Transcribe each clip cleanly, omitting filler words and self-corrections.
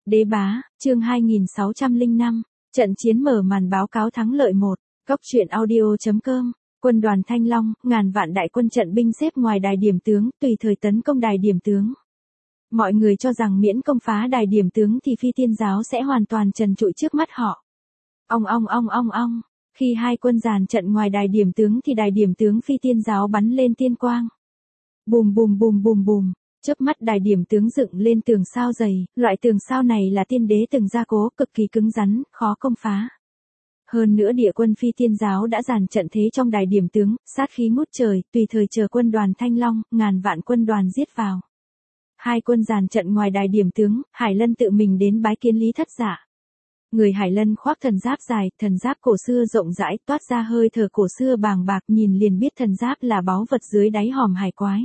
Đế bá, chương 2605, trận chiến mở màn báo cáo thắng lợi 1, Cóc truyện audio.com, quân đoàn Thanh Long, ngàn vạn đại quân trận binh xếp ngoài đài điểm tướng, tùy thời tấn công đài điểm tướng. Mọi người cho rằng miễn công phá đài điểm tướng thì Phi Tiên giáo sẽ hoàn toàn trần trụi trước mắt họ. Ong. Khi hai quân dàn trận ngoài đài điểm tướng thì đài điểm tướng Phi Tiên giáo bắn lên tiên quang. Bùm. Chớp mắt đài điểm tướng dựng lên tường sao dày, loại tường sao này là tiên đế từng gia cố, cực kỳ cứng rắn, khó công phá. Hơn nữa địa quân Phi Tiên giáo đã dàn trận thế trong đài điểm tướng, sát khí ngút trời, tùy thời chờ quân đoàn Thanh Long, ngàn vạn quân đoàn giết vào. Hai quân dàn trận ngoài đài điểm tướng, Hải Lân tự mình đến bái kiến Lý Thất Dạ. Người Hải Lân khoác thần giáp dài, thần giáp cổ xưa rộng rãi, toát ra hơi thở cổ xưa bàng bạc, nhìn liền biết thần giáp là báu vật dưới đáy hòm hải quái.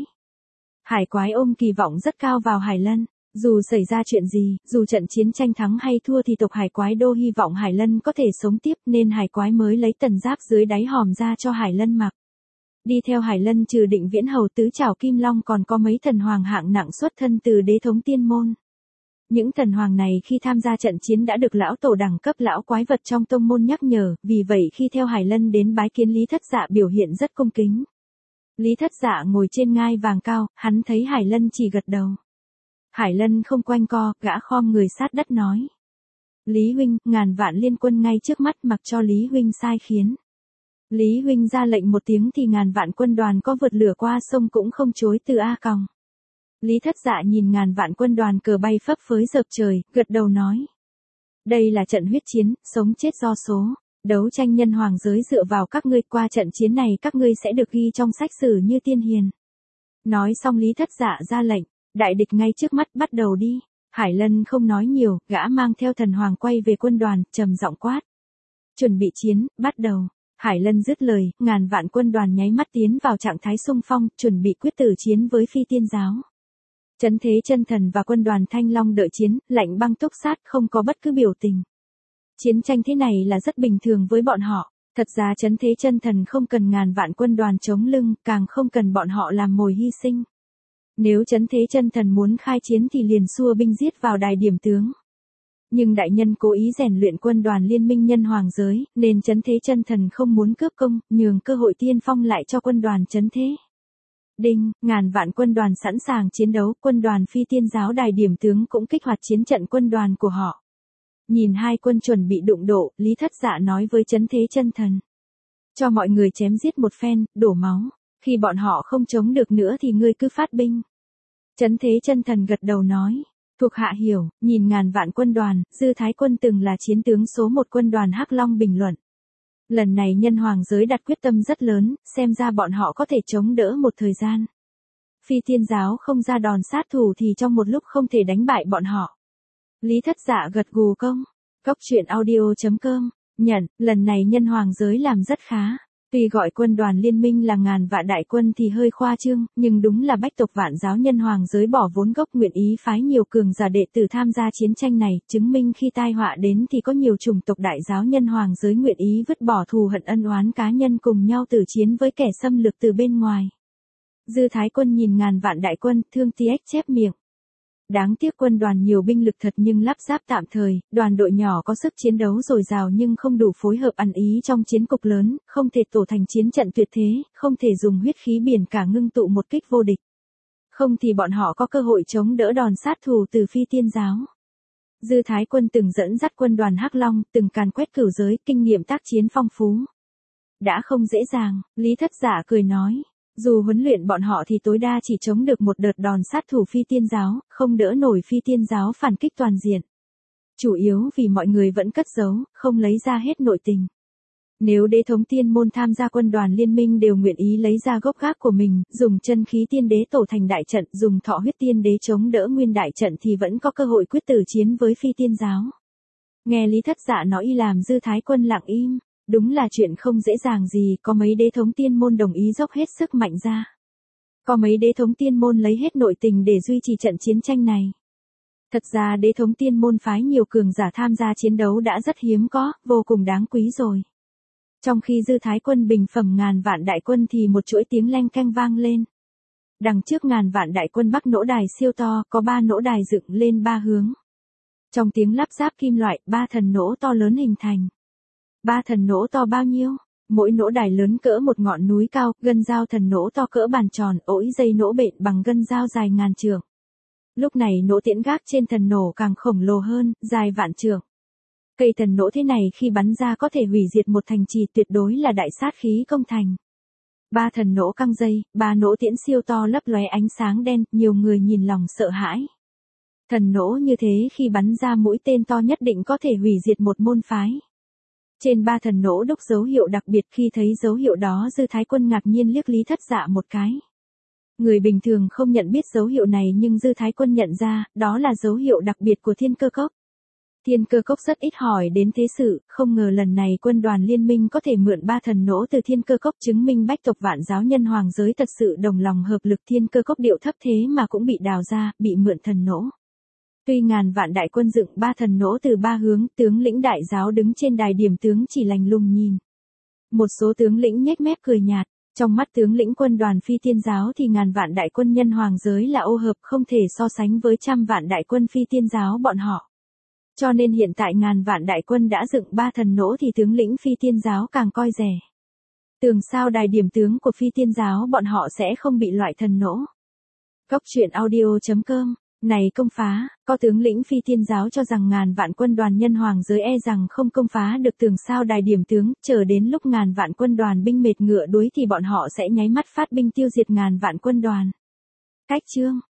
Hải quái ôm kỳ vọng rất cao vào Hải Lân, dù xảy ra chuyện gì, dù trận chiến tranh thắng hay thua thì tộc hải quái đô hy vọng Hải Lân có thể sống tiếp nên hải quái mới lấy tần giáp dưới đáy hòm ra cho Hải Lân mặc. Đi theo Hải Lân trừ Định Viễn Hầu tứ trảo Kim Long còn có mấy thần hoàng hạng nặng xuất thân từ đế thống tiên môn. Những thần hoàng này khi tham gia trận chiến đã được lão tổ đẳng cấp lão quái vật trong tông môn nhắc nhở, vì vậy khi theo Hải Lân đến bái kiến Lý Thất Dạ biểu hiện rất cung kính. Lý Thất Dạ ngồi trên ngai vàng cao, hắn thấy Hải Lân chỉ gật đầu. Hải Lân không quanh co, gã khom người sát đất nói. Lý huynh, ngàn vạn liên quân ngay trước mắt, mặc cho Lý huynh sai khiến. Lý huynh ra lệnh một tiếng thì ngàn vạn quân đoàn có vượt lửa qua sông cũng không chối từ A còng. Lý Thất Dạ nhìn ngàn vạn quân đoàn cờ bay phấp phới dợp trời, gật đầu nói. Đây là trận huyết chiến, sống chết do số. Đấu tranh nhân hoàng giới dựa vào các ngươi, qua trận chiến này các ngươi sẽ được ghi trong sách sử như tiên hiền. Nói xong Lý Thất Dạ ra lệnh, đại địch ngay trước mắt, bắt đầu đi. Hải Lân không nói nhiều, gã mang theo thần hoàng quay về quân đoàn, trầm giọng quát. Chuẩn bị chiến, bắt đầu. Hải Lân dứt lời, ngàn vạn quân đoàn nháy mắt tiến vào trạng thái xung phong, chuẩn bị quyết tử chiến với Phi Tiên giáo. Trấn Thế Chân Thần và quân đoàn Thanh Long đợi chiến, lạnh băng túc sát, không có bất cứ biểu tình. Chiến tranh thế này là rất bình thường với bọn họ, thật ra Trấn Thế Chân Thần không cần ngàn vạn quân đoàn chống lưng, càng không cần bọn họ làm mồi hy sinh. Nếu Trấn Thế Chân Thần muốn khai chiến thì liền xua binh giết vào đài điểm tướng. Nhưng đại nhân cố ý rèn luyện quân đoàn liên minh nhân hoàng giới, nên Trấn Thế Chân Thần không muốn cướp công, nhường cơ hội tiên phong lại cho quân đoàn Trấn Thế. Đinh, ngàn vạn quân đoàn sẵn sàng chiến đấu, quân đoàn Phi Tiên giáo đài điểm tướng cũng kích hoạt chiến trận quân đoàn của họ. Nhìn hai quân chuẩn bị đụng độ, Lý Thất Dạ nói với Trấn Thế Chân Thần. Cho mọi người chém giết một phen, đổ máu, khi bọn họ không chống được nữa thì ngươi cứ phát binh. Trấn Thế Chân Thần gật đầu nói. Thuộc hạ hiểu, nhìn ngàn vạn quân đoàn, Dư Thái Quân từng là chiến tướng số 1 quân đoàn Hắc Long bình luận. Lần này nhân hoàng giới đặt quyết tâm rất lớn, xem ra bọn họ có thể chống đỡ một thời gian. Phi Tiên giáo không ra đòn sát thủ thì trong một lúc không thể đánh bại bọn họ. Lý Thất Dạ gật gù công. Cóc truyện audio.com, nhận, lần này nhân hoàng giới làm rất khá. Tuy gọi quân đoàn liên minh là ngàn vạn đại quân thì hơi khoa trương, nhưng đúng là bách tộc vạn giáo nhân hoàng giới bỏ vốn gốc nguyện ý phái nhiều cường giả đệ tử tham gia chiến tranh này, chứng minh khi tai họa đến thì có nhiều chủng tộc đại giáo nhân hoàng giới nguyện ý vứt bỏ thù hận ân oán cá nhân cùng nhau tử chiến với kẻ xâm lược từ bên ngoài. Dư Thái Quân nhìn ngàn vạn đại quân, thương tiếc chép miệng. Đáng tiếc quân đoàn nhiều binh lực thật nhưng lắp ráp tạm thời, đoàn đội nhỏ có sức chiến đấu dồi dào nhưng không đủ phối hợp ăn ý trong chiến cục lớn, không thể tổ thành chiến trận tuyệt thế, không thể dùng huyết khí biển cả ngưng tụ một kích vô địch. Không thì bọn họ có cơ hội chống đỡ đòn sát thủ từ Phi Tiên giáo. Dư Thái Quân từng dẫn dắt quân đoàn Hắc Long, từng càn quét cửu giới, kinh nghiệm tác chiến phong phú. Đã không dễ dàng, Lý Thất Dạ cười nói. Dù huấn luyện bọn họ thì tối đa chỉ chống được một đợt đòn sát thủ Phi Tiên giáo, không đỡ nổi Phi Tiên giáo phản kích toàn diện. Chủ yếu vì mọi người vẫn cất giấu, không lấy ra hết nội tình. Nếu đế thống tiên môn tham gia quân đoàn liên minh đều nguyện ý lấy ra gốc gác của mình, dùng chân khí tiên đế tổ thành đại trận, dùng thọ huyết tiên đế chống đỡ nguyên đại trận thì vẫn có cơ hội quyết tử chiến với Phi Tiên giáo. Nghe Lý Thất Dạ nói y làm Dư Thái Quân lặng im. Đúng là chuyện không dễ dàng gì, có mấy đế thống tiên môn đồng ý dốc hết sức mạnh ra. Có mấy đế thống tiên môn lấy hết nội tình để duy trì trận chiến tranh này. Thật ra đế thống tiên môn phái nhiều cường giả tham gia chiến đấu đã rất hiếm có, vô cùng đáng quý rồi. Trong khi Dư Thái Quân bình phẩm ngàn vạn đại quân thì một chuỗi tiếng leng keng vang lên. Đằng trước ngàn vạn đại quân Bắc nỗ đài siêu to, có 3 nỗ đài dựng lên 3 hướng. Trong tiếng lắp ráp kim loại, 3 thần nỗ to lớn hình thành. 3 thần nỗ to bao nhiêu? Mỗi nỗ đài lớn cỡ một ngọn núi cao, gân dao thần nỗ to cỡ bàn tròn, ỗi dây nỗ bện bằng gân dao dài ngàn trượng. Lúc này nỗ tiễn gác trên thần nổ càng khổng lồ hơn, dài vạn trượng. Cây thần nỗ thế này khi bắn ra có thể hủy diệt một thành trì, tuyệt đối là đại sát khí công thành. 3 thần nỗ căng dây, 3 nỗ tiễn siêu to lấp lóe ánh sáng đen, nhiều người nhìn lòng sợ hãi. Thần nỗ như thế khi bắn ra mũi tên to nhất định có thể hủy diệt một môn phái. Trên 3 thần nỗ đúc dấu hiệu đặc biệt, khi thấy dấu hiệu đó Dư Thái Quân ngạc nhiên liếc Lý Thất Dạ một cái. Người bình thường không nhận biết dấu hiệu này nhưng Dư Thái Quân nhận ra, đó là dấu hiệu đặc biệt của Thiên Cơ Cốc. Thiên Cơ Cốc rất ít hỏi đến thế sự, không ngờ lần này quân đoàn liên minh có thể mượn 3 thần nỗ từ Thiên Cơ Cốc, chứng minh bách tộc vạn giáo nhân hoàng giới thật sự đồng lòng hợp lực. Thiên Cơ Cốc điệu thấp thế mà cũng bị đào ra, bị mượn thần nỗ. Tuy ngàn vạn đại quân dựng 3 thần nỗ từ 3 hướng, tướng lĩnh đại giáo đứng trên đài điểm tướng chỉ lạnh lùng nhìn. Một số tướng lĩnh nhếch mép cười nhạt, trong mắt tướng lĩnh quân đoàn Phi Tiên giáo thì ngàn vạn đại quân nhân hoàng giới là ô hợp, không thể so sánh với trăm vạn đại quân Phi Tiên giáo bọn họ. Cho nên hiện tại ngàn vạn đại quân đã dựng 3 thần nỗ thì tướng lĩnh Phi Tiên giáo càng coi rẻ. Tưởng sao đài điểm tướng của Phi Tiên giáo bọn họ sẽ không bị loại thần nỗ. Cốc truyện audio.com. Này công phá, có tướng lĩnh Phi Tiên giáo cho rằng ngàn vạn quân đoàn nhân hoàng giới e rằng không công phá được tưởng sao đài điểm tướng, chờ đến lúc ngàn vạn quân đoàn binh mệt ngựa đuối thì bọn họ sẽ nháy mắt phát binh tiêu diệt ngàn vạn quân đoàn. Cách chương